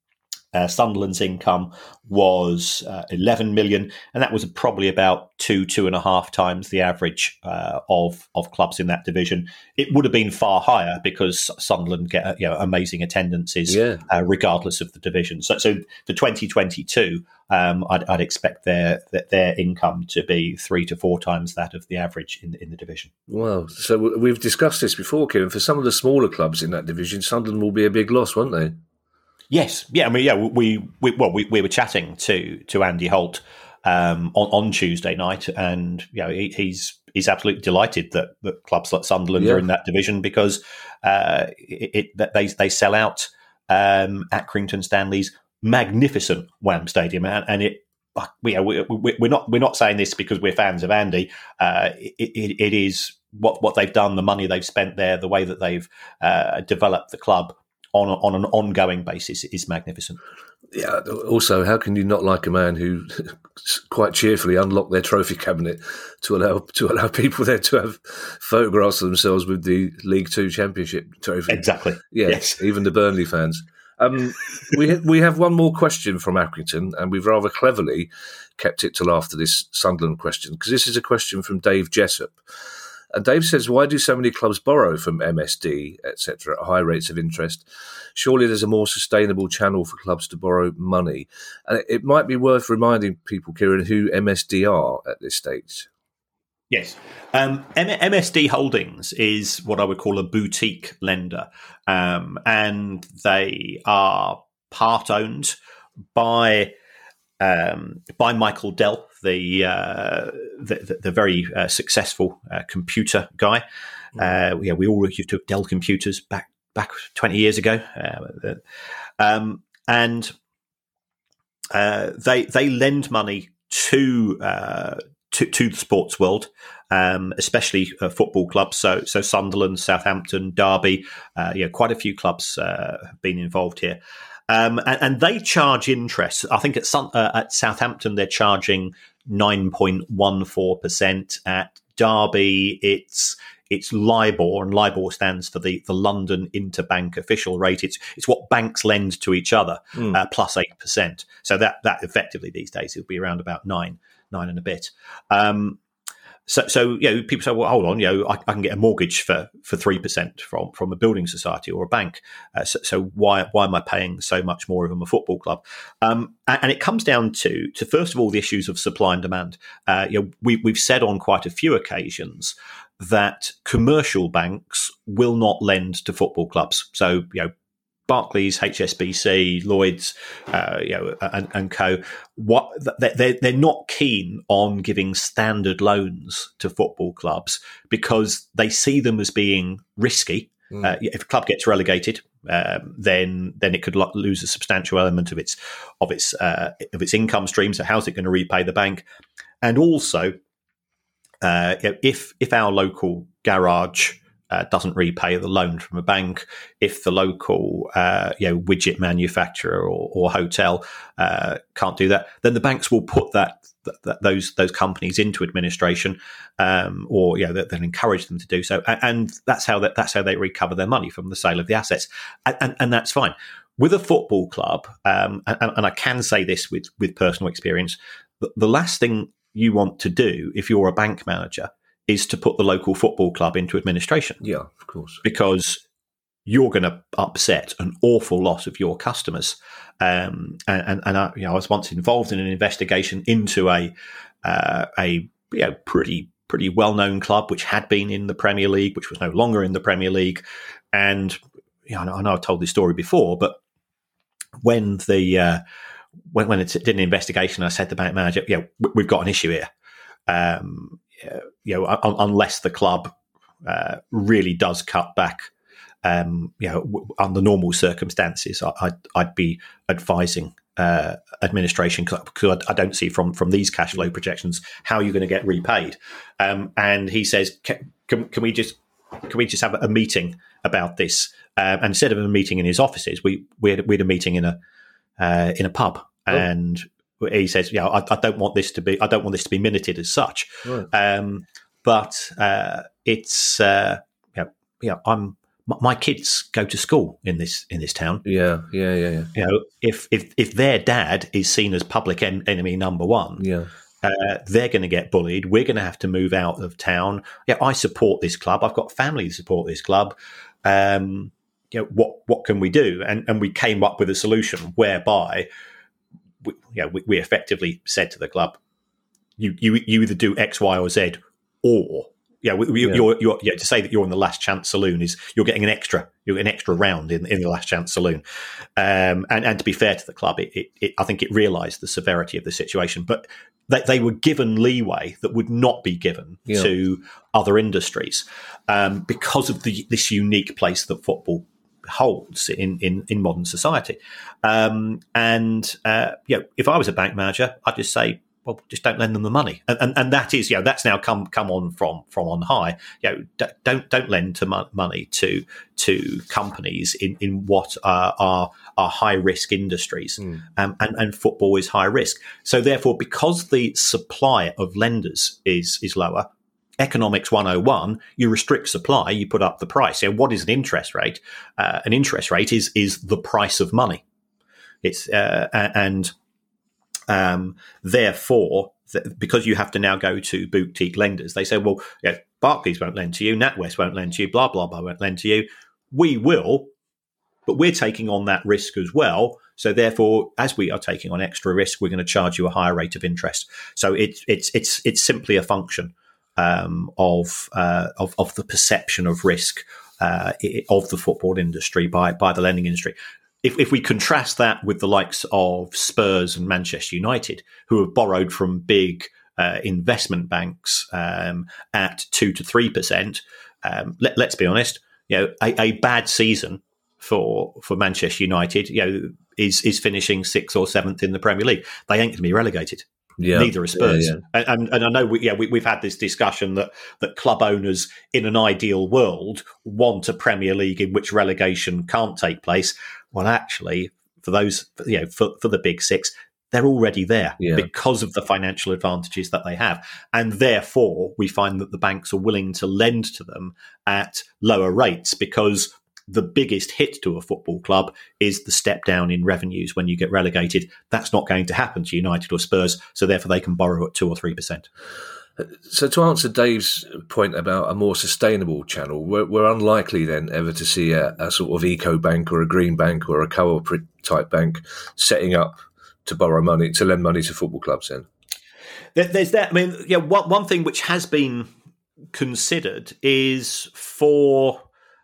Uh, Sunderland's income was uh, eleven million, and that was probably about two, two and a half times the average uh, of of clubs in that division. It would have been far higher because Sunderland get you know amazing attendances, yeah. uh, regardless of the division. So, so for twenty twenty-two, um, I'd, I'd expect their their income to be three to four times that of the average in in the division. Wow! So we've discussed this before, Kieran. For some of the smaller clubs in that division, Sunderland will be a big loss, won't they? Yes, yeah. I mean, yeah. We, we well, we, we were chatting to to Andy Holt um, on on Tuesday night, and you know, he, he's he's absolutely delighted that, that clubs like Sunderland yeah. are in that division because uh, it, it they they sell out um, Accrington Stanley's magnificent Wham Stadium, and, and it. We, we, we're not we're not saying this because we're fans of Andy. Uh, it, it, it is what what they've done, the money they've spent there, the way that they've uh, developed the club. On, a, on an ongoing basis is magnificent. Yeah. Also, how can you not like a man who quite cheerfully unlocked their trophy cabinet to allow to allow people there to have photographs of themselves with the League Two Championship trophy? Exactly. Yeah, yes. Even the Burnley fans. Um, we we have one more question from Accrington, and we've rather cleverly kept it till after this Sunderland question because this is a question from Dave Jessup. And Dave says, why do so many clubs borrow from M S D, et cetera, at high rates of interest? Surely there's a more sustainable channel for clubs to borrow money. And it might be worth reminding people, Kieran, who M S D are at this stage. Yes. Um, M S D Holdings is what I would call a boutique lender. Um, and they are part-owned by... Um, by Michael Dell, the uh, the, the, the very uh, successful uh, computer guy. Uh, yeah, we all used to have Dell computers back back twenty years ago, uh, um, and uh, they they lend money to uh, to, to the sports world, um, especially uh, football clubs. So so Sunderland, Southampton, Derby, uh, yeah, quite a few clubs uh, have been involved here. Um, and, and they charge interest. I think at, Sun, uh, at Southampton, they're charging nine point one four percent. At Derby, it's it's LIBOR, and LIBOR stands for the, the London Interbank Official Rate. It's it's what banks lend to each other, mm. uh, plus eight percent. So that that effectively these days, it'll be around about nine, nine and a bit. Um, So, so you know, people say, "Well, hold on, you know, I, I can get a mortgage for for three percent from from a building society or a bank. Uh, so, so why why am I paying so much more from a football club?" Um, and, and it comes down to to first of all the issues of supply and demand. Uh, you know, we we've said on quite a few occasions that commercial banks will not lend to football clubs. So, you know. Barclays, H S B C, Lloyds, uh, you know, and, and co. What they're they're not keen on giving standard loans to football clubs because they see them as being risky. Mm. Uh, if a club gets relegated, um, then then it could lo- lose a substantial element of its of its uh, of its income stream. So how's it going to repay the bank? And also, uh, if if our local garage Uh, doesn't repay the loan from a bank, if the local uh, you know widget manufacturer or, or hotel uh, can't do that, then the banks will put that, that those those companies into administration, um, or you know they'll encourage them to do so, and, and that's how that, that's how they recover their money from the sale of the assets, and, and, and that's fine. With a football club, um, and, and I can say this with with personal experience, the, the last thing you want to do if you're a bank manager is to put the local football club into administration. Yeah, of course. Because you're going to upset an awful lot of your customers. Um, and and, and I, you know, I was once involved in an investigation into a uh, a you know, pretty pretty well-known club which had been in the Premier League, which was no longer in the Premier League. And you know, I know, I know I've told this story before, but when the uh, when when it did an investigation, I said to the bank manager, "Yeah, we've got an issue here." Um, you know, un- unless the club uh, really does cut back, um, you know, w- under normal circumstances, I- I'd, I'd be advising uh, administration because I, I don't see from from these cash flow projections how you're going to get repaid. Um, and he says, can, can, can we just can we just have a meeting about this? Um, and instead of a meeting in his offices, we we had, we had a meeting in a uh, in a pub. and oh. he says, "Yeah, I, I don't want this to be. I don't want this to be minuted as such." Right. Um, but uh, it's uh, yeah, yeah. I'm my kids go to school in this in this town. Yeah, yeah, yeah, yeah. You know, if if if their dad is seen as public en- enemy number one, yeah. Uh, they're going to get bullied. We're going to have to move out of town. Yeah, I support this club. I've got family to support this club. Um, you know, what what can we do? And and we came up with a solution whereby, we, you know, we, we effectively said to the club, you you you either do X, Y, or Z, or yeah, we, we, yeah. You're, you're, yeah, to say that you're in the last chance saloon is you're getting an extra, you're an extra round in, in the last chance saloon. Um, and, and to be fair to the club, it, it, it, I think it realised the severity of the situation, but they, they were given leeway that would not be given yeah. to other industries um, because of the, this unique place that football holds in, in, in modern society. Um, and uh, you know, if I was a bank manager, I'd just say, well, just don't lend them the money, and and, and that is, you know, that's now come come on from from on high. You know, don't don't lend to mo- money to to companies in in what are are, are high risk industries, mm. um, and and football is high risk. So therefore, because the supply of lenders is is lower, economics one oh one, you restrict supply, you put up the price. So what is an interest rate? Uh, an interest rate is is the price of money. It's uh, and Um, therefore, th- because you have to now go to boutique lenders, they say, well, yeah, Barclays won't lend to you, NatWest won't lend to you, blah, blah, blah, won't lend to you. We will, but we're taking on that risk as well. So therefore, as we are taking on extra risk, we're going to charge you a higher rate of interest. So it's it's it's it's simply a function um, of, uh, of of the perception of risk uh, of the football industry by by the lending industry. If, if we contrast that with the likes of Spurs and Manchester United, who have borrowed from big uh, investment banks um, at two to three percent, um, let, let's be honest, you know, a, a bad season for for Manchester United, you know, is is finishing sixth or seventh in the Premier League. They ain't going to be relegated. Yeah. Neither are Spurs. Yeah, yeah. And, and I know we, yeah, we, we've had this discussion that, that club owners in an ideal world want a Premier League in which relegation can't take place. Well, actually, for those, you know, for, for the big six, they're already there yeah. because of the financial advantages that they have. And therefore, we find that the banks are willing to lend to them at lower rates because the biggest hit to a football club is the step down in revenues when you get relegated. That's not going to happen to United or Spurs, so therefore they can borrow at two or three percent. So to answer Dave's point about a more sustainable channel, we're, we're unlikely then ever to see a, a sort of eco bank or a green bank or a co-op type bank setting up to borrow money, to lend money to football clubs then? There's that. I mean, yeah, one, one thing which has been considered is for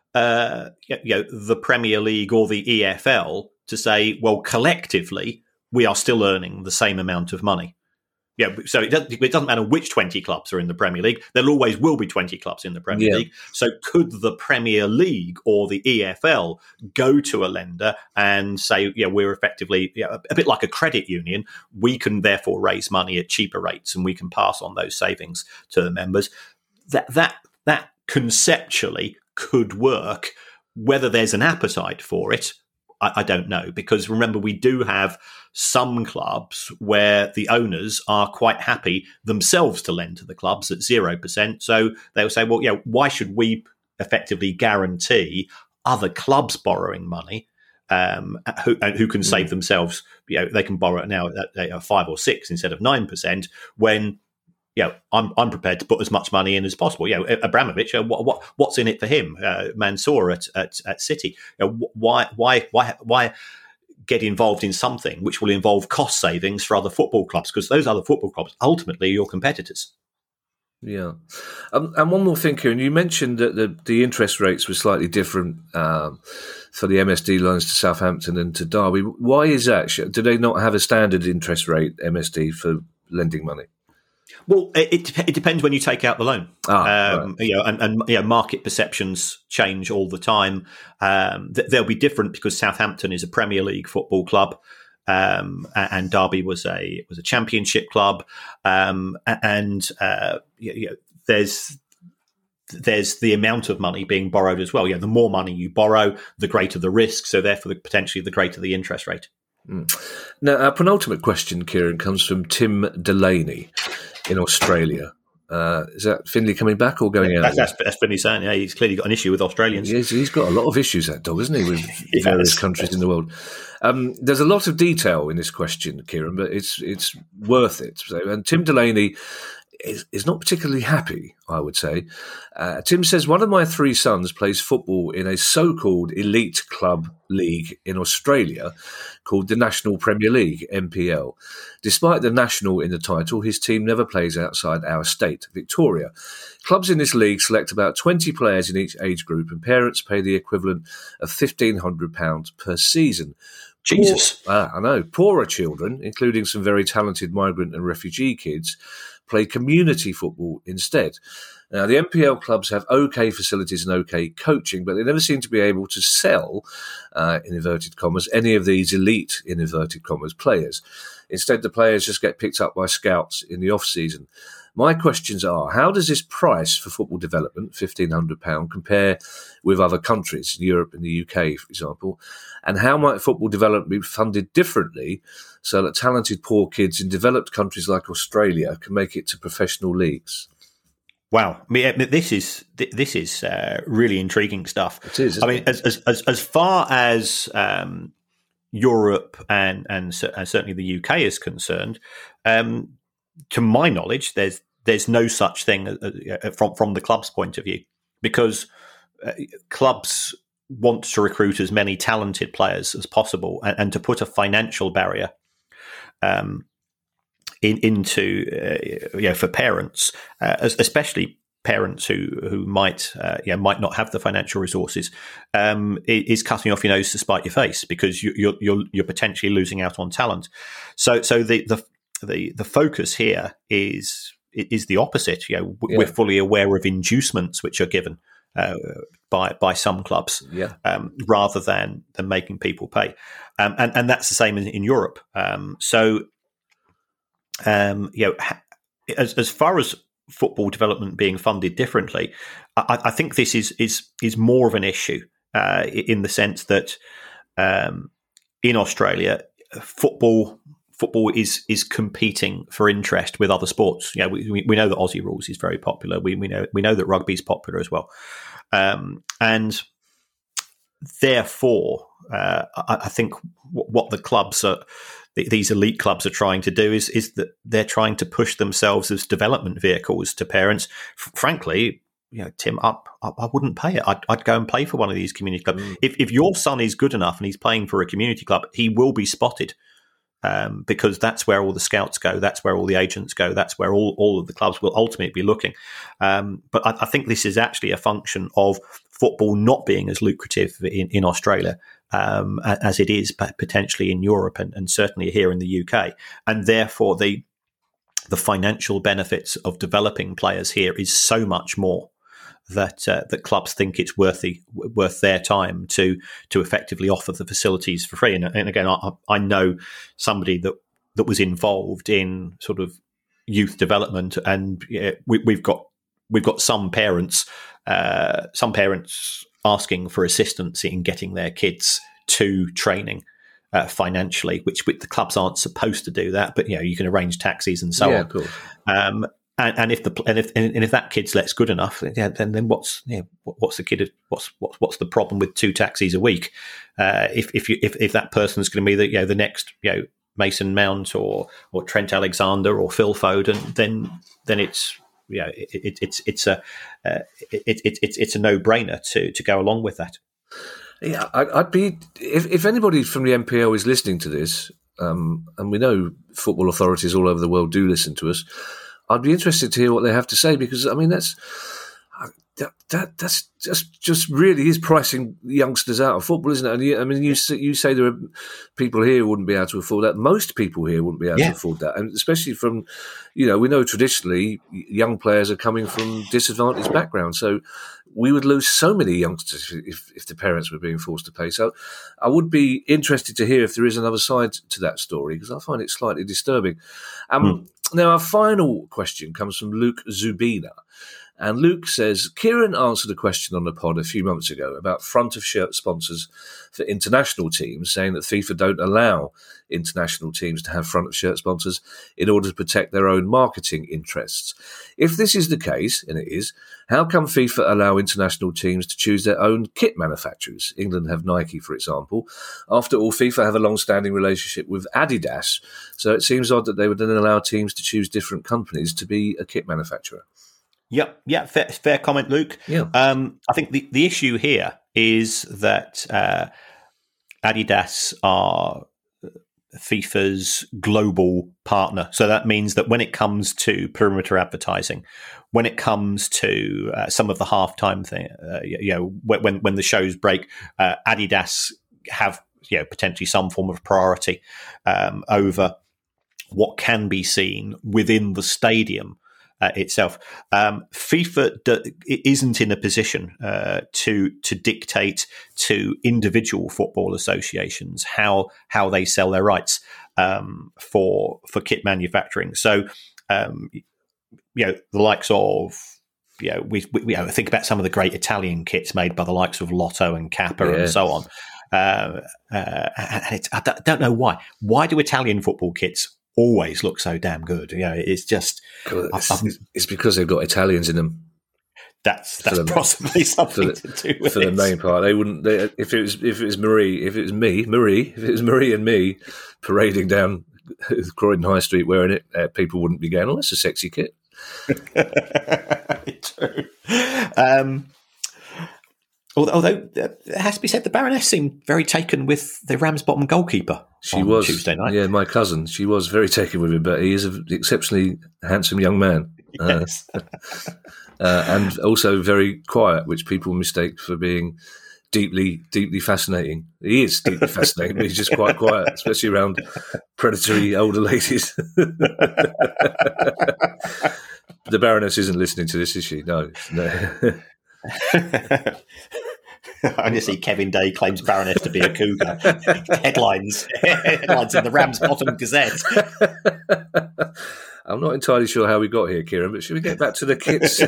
uh, you know, the Premier League or the E F L to say, well, collectively, we are still earning the same amount of money. Yeah, so it doesn't, it doesn't matter which twenty clubs are in the Premier League. There always will be twenty clubs in the Premier yeah. League. So could the Premier League or the E F L go to a lender and say, yeah, we're effectively yeah, a bit like a credit union. We can therefore raise money at cheaper rates and we can pass on those savings to the members. That that that conceptually could work. Whether there's an appetite for it, I, I don't know. Because remember, we do have some clubs where the owners are quite happy themselves to lend to the clubs at zero percent. So they'll say, well, yeah, why should we effectively guarantee other clubs borrowing money um, who, who can save mm. themselves? You know, they can borrow it now at, at five or six instead of nine percent when, you know, I'm I'm prepared to put as much money in as possible. You know, Abramovich, uh, what, what what's in it for him? Uh, Mansour at at, at City. You know, why why why why get involved in something which will involve cost savings for other football clubs? Because those other football clubs ultimately are your competitors. Yeah, um, and one more thing, Kieran. You mentioned that the the interest rates were slightly different um, for the M S D loans to Southampton and to Derby. Why is that? Do they not have a standard interest rate M S D for lending money? Well, it it depends when you take out the loan, ah, um, right. you know, and, and you know, market perceptions change all the time. Um, they'll be different because Southampton is a Premier League football club, um, and Derby was a was a Championship club, um, and uh, you know, there's there's the amount of money being borrowed as well. You know, the more money you borrow, the greater the risk, so therefore, the, potentially, the greater the interest rate. Mm. Now, our penultimate question, Kieran, comes from Tim Delaney in Australia. Uh, is that Finley coming back or going yeah, out? That's, that's Finley saying, yeah, he's clearly got an issue with Australians. He is, he's got a lot of issues, that dog, hasn't he, with He various has. countries in the world. Um, there's a lot of detail in this question, Kieran, but it's it's worth it. So, and Tim Delaney is, is not particularly happy, I would say. Uh, Tim says, one of my three sons plays football in a so-called elite club league in Australia called the National Premier League, N P L. Despite the national in the title, his team never plays outside our state, Victoria. Clubs in this league select about twenty players in each age group, and parents pay the equivalent of fifteen hundred pounds per season. Jesus. Poor, ah, I know. Poorer children, including some very talented migrant and refugee kids, play community football instead. Now, the N P L clubs have okay facilities and okay coaching, but they never seem to be able to sell, uh, in inverted commas, any of these elite, in inverted commas, players. Instead, the players just get picked up by scouts in the off-season. My questions are, how does this price for football development, fifteen hundred pounds, compare with other countries, Europe and the U K, for example? And how might football development be funded differently so that talented poor kids in developed countries like Australia can make it to professional leagues? Wow, I mean, this is this is uh, really intriguing stuff. It is. I mean, as, as as far as um, Europe and and certainly the U K is concerned, um, to my knowledge, there's there's no such thing uh, from from the club's point of view, because uh, clubs want to recruit as many talented players as possible, and, and to put a financial barrier Um, In, into uh, you know, for parents, uh, especially parents who who might uh, you know, might not have the financial resources, um, is cutting off your nose to spite your face, because you, you're you're you're potentially losing out on talent. So so the the the, the focus here is is the opposite. You know, Yeah. we're fully aware of inducements which are given uh, by by some clubs, Yeah. um, rather than than making people pay, um, and and that's the same in, in Europe. Um, so. Um, you know, as as far as football development being funded differently, I, I think this is is is more of an issue uh, in the sense that um, in Australia, football football is is competing for interest with other sports. You know, we we know that Aussie rules is very popular. We we know we know that rugby is popular as well, um, and therefore, uh, I, I think what the clubs are. These elite clubs are trying to do is is that they're trying to push themselves as development vehicles to parents. F- frankly, you know, Tim, I, I wouldn't pay it. I'd, I'd go and play for one of these community clubs. Mm. If if your son is good enough and he's playing for a community club, he will be spotted, um, because that's where all the scouts go. That's where all the agents go. That's where all, all of the clubs will ultimately be looking. Um, but I, I think this is actually a function of football not being as lucrative in, in Australia um, as it is potentially in Europe and, and certainly here in the U K. And therefore, the the financial benefits of developing players here is so much more that uh, that clubs think it's worthy worth their time to to effectively offer the facilities for free. And, and again, I, I know somebody that that was involved in sort of youth development, and yeah, we, we've got we've got some parents uh, some parents asking for assistance in getting their kids to training uh, financially, which, which the clubs aren't supposed to do that, but you know you can arrange taxis and so yeah, on. Cool. Um, And, and if the and if and if that kid's let's good enough, yeah, then then what's yeah, what's the kid what's what's what's the problem with two taxis a week? Uh, if if you if, if that person's going to be the you know the next you know Mason Mount or or Trent Alexander or Phil Foden, then then it's you know it, it, it's it's a uh, it, it, it's it's a no brainer to to go along with that. Yeah, I'd be if if anybody from the N P L is listening to this, um, and we know football authorities all over the world do listen to us. I'd be interested to hear what they have to say, because I mean that's that, that that's just just really is pricing youngsters out of football, isn't it? And you, I mean, you you say there are people here who wouldn't be able to afford that. Most people here wouldn't be able yeah. to afford that, and especially from, you know, we know traditionally young players are coming from disadvantaged backgrounds, so we would lose so many youngsters if if the parents were being forced to pay. So I would be interested to hear if there is another side to that story, because I find it slightly disturbing. Um, hmm. Now, our final question comes from Luke Zubina. And Luke says, Kieran answered a question on the pod a few months ago about front-of-shirt sponsors for international teams, saying that FIFA don't allow international teams to have front-of-shirt sponsors in order to protect their own marketing interests. If this is the case, and it is, how come FIFA allow international teams to choose their own kit manufacturers? England have Nike, for example. After all, FIFA have a long-standing relationship with Adidas, so it seems odd that they would then allow teams to choose different companies to be a kit manufacturer. Yep, yeah, fair, fair comment, Luke. Yeah. Um, I think the, the issue here is that uh, Adidas are FIFA's global partner. So that means that when it comes to perimeter advertising, when it comes to uh, some of the halftime thing, uh, you know, when when the shows break, uh, Adidas have you know potentially some form of priority um, over what can be seen within the stadium uh, itself. Um, FIFA d- isn't in a position uh, to to dictate to individual football associations how how they sell their rights um, for for kit manufacturing. So, um, you know, the likes of you know, we, we you know, think about some of the great Italian kits made by the likes of Lotto and Kappa yeah. and so on. Uh, uh, and it's, I don't know why. Why do Italian football kits always look so damn good? You know, it's just it's, it's because they've got Italians in them. That's that's the, possibly something the, to do with for it. the main part. They wouldn't. They, if it was if it was Marie, if it was me, Marie, if it was Marie and me parading down Croydon High Street wearing it, uh, people wouldn't be going, "Oh, that's a sexy kit." True. Um, although it has to be said, the Baroness seemed very taken with the Ramsbottom goalkeeper. She on was Tuesday night. Yeah, my cousin. She was very taken with him, but he is an exceptionally handsome young man. Yes. Uh, uh, and also very quiet, which people mistake for being deeply, deeply fascinating. He is deeply fascinating, but he's just quite quiet, especially around predatory older ladies. The Baroness isn't listening to this, is she? No. no. I just see Kevin Day claims Baroness to be a cougar. Headlines. Headlines in the Ramsbottom Gazette. I'm not entirely sure how we got here, Kieran, but should we get back to the kits?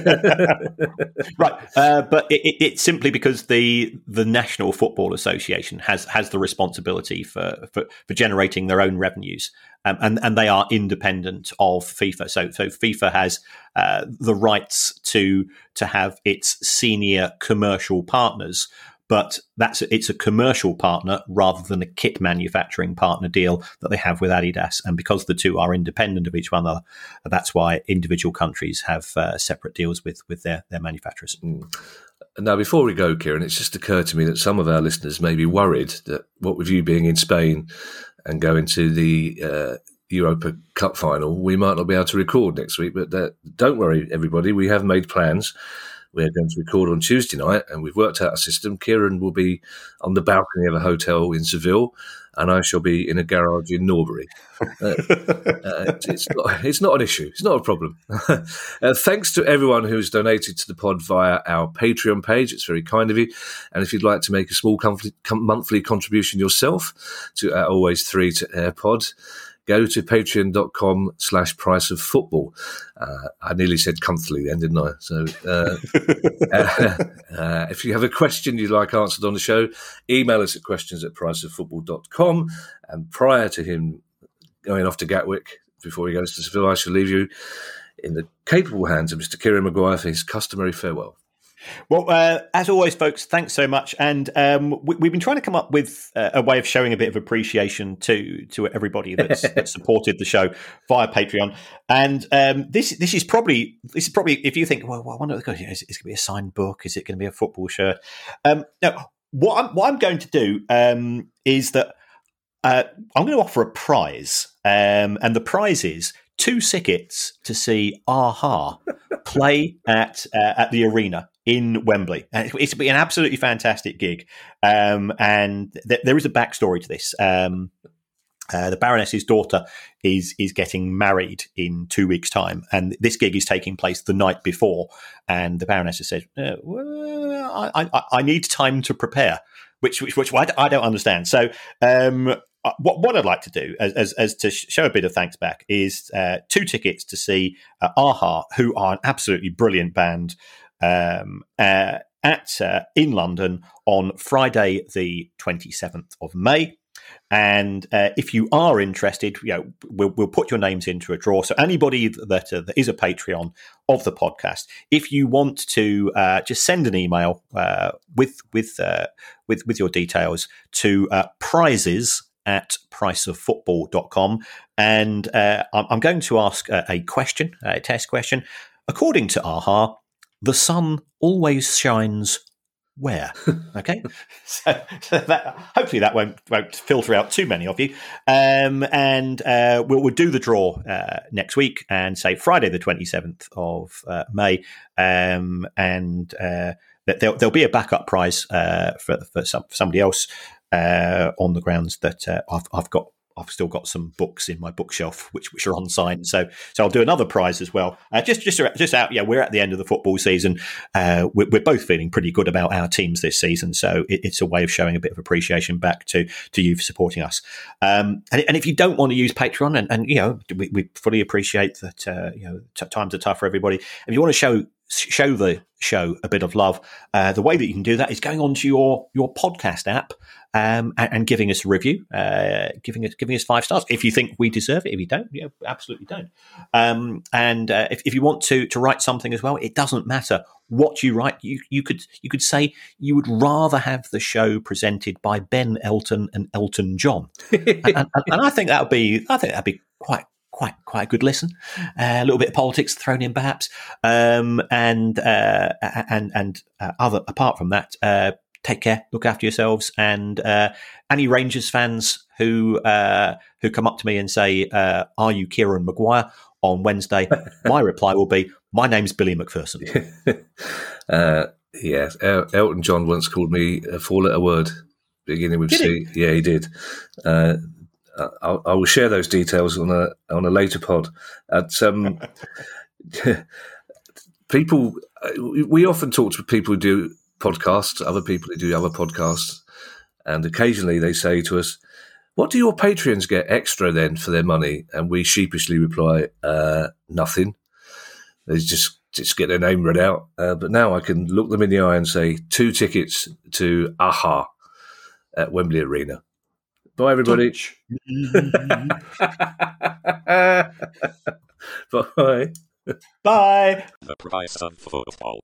Right, uh, but it, it, it's simply because the the National Football Association has has the responsibility for for, for generating their own revenues, um, and and they are independent of FIFA. So so FIFA has uh, the rights to to have its senior commercial partners. But that's it's a commercial partner rather than a kit manufacturing partner deal that they have with Adidas. And because the two are independent of each other, that's why individual countries have uh, separate deals with, with their, their manufacturers. Mm. Now, before we go, Kieran, it's just occurred to me that some of our listeners may be worried that what with you being in Spain and going to the uh, Europa Cup final, we might not be able to record next week. But uh, don't worry, everybody. We have made plans. We're going to record on Tuesday night, and we've worked out a system. Kieran will be on the balcony of a hotel in Seville, and I shall be in a garage in Norbury. Uh, uh, it's, not, it's not an issue. It's not a problem. uh, thanks to everyone who's donated to the pod via our Patreon page. It's very kind of you. And if you'd like to make a small com- com- monthly contribution yourself to our Always Three to Air pod, go to patreon.com slash price of football. Uh, I nearly said comfortably then, didn't I? So uh, uh, uh, if you have a question you'd like answered on the show, email us at questions at price of football dot com. And prior to him going off to Gatwick, before he goes to Seville, I shall leave you in the capable hands of Mister Kieran Maguire for his customary farewell. Well, uh, as always, folks, thanks so much. And um, we, we've been trying to come up with uh, a way of showing a bit of appreciation to to everybody that's, that supported the show via Patreon. And um, this this is probably this is probably if you think, well, I wonder, is it going to be a signed book? Is it going to be a football shirt? Um, no, what I'm what I'm going to do um, is that uh, I'm going to offer a prize, um, and the prize is two tickets to see a-ha play at uh, at the Arena in Wembley. And it's been an absolutely fantastic gig. Um, and th- there is a backstory to this. Um, uh, the Baroness's daughter is is getting married in two weeks' time, and this gig is taking place the night before. And the Baroness has said, uh, well, I, I, I need time to prepare, which which, which I don't understand. So um, uh, what what I'd like to do, as as, as to show a bit of thanks back, is uh, two tickets to see uh, a-ha, who are an absolutely brilliant band, um, uh, at uh, in London on Friday, the twenty-seventh of May. And uh, if you are interested, you know, we'll, we'll put your names into a draw. So anybody that, uh, that is a Patreon of the podcast, if you want to uh, just send an email uh, with with uh, with with your details to uh, prizes at price of football dot com, and uh, I'm going to ask a, a question, a test question. According to a-ha, the sun always shines where? Okay, so, so that, hopefully that won't won't filter out too many of you. Um, and uh, we'll, we'll do the draw uh, next week and say Friday the twenty-seventh of uh, May. Um, and uh, there'll, there'll be a backup prize uh, for, for, some, for somebody else uh, on the grounds that uh, I've, I've got. I've still got some books in my bookshelf which which are unsigned, so so I'll do another prize as well. Uh, just just just out, yeah. We're at the end of the football season. Uh, we're, we're both feeling pretty good about our teams this season, so it, it's a way of showing a bit of appreciation back to to you for supporting us. Um, and, and if you don't want to use Patreon, and, and you know we, we fully appreciate that. Uh, you know, t- times are tough for everybody. If you want to show show the show a bit of love, uh, the way that you can do that is going onto your your podcast app. Um, and, and giving us a review, uh, giving us giving us five stars if you think we deserve it. If you don't, you absolutely don't. Um, and uh, if, if you want to to write something as well, it doesn't matter what you write. You you could you could say you would rather have the show presented by Ben Elton and Elton John, and, and, and I think that would be I think that'd be quite. Quite, quite a good listen. Uh, a little bit of politics thrown in, perhaps, um, and uh, and and uh, other. Apart from that, uh, take care, look after yourselves, and uh, any Rangers fans who uh, who come up to me and say, uh, "Are you Kieran Maguire?" on Wednesday, my reply will be, "My name's Billy McPherson." uh, yes, El- Elton John once called me a four-letter word beginning with did C. He? Yeah, he did. Uh, I, I will share those details on a on a later pod. At, um, people, we often talk to people who do podcasts, other people who do other podcasts, and occasionally they say to us, "What do your Patreons get extra then for their money?" And we sheepishly reply, uh, "Nothing. They just just get their name read out." Uh, but now I can look them in the eye and say, two tickets to a-ha at Wembley Arena. Bye, everybody. Bye. Bye. The price of football.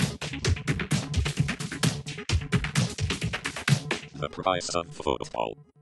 The price of football.